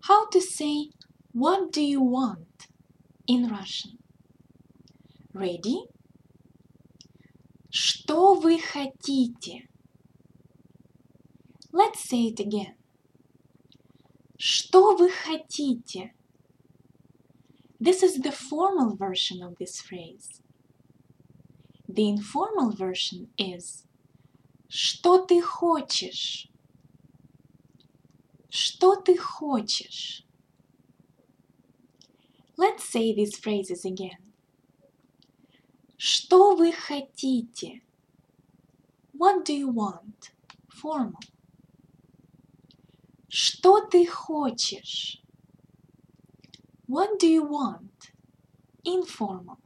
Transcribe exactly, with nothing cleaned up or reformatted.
How to say what do you want in Russian? Ready? Что вы хотите? Let's say it again. Что вы хотите? This is the formal version of this phrase. The informal version is Что ты хочешь? Что ты хочешь? Let's say these phrases again. Что вы хотите? What do you want? Formal. Что ты хочешь? What do you want? Informal.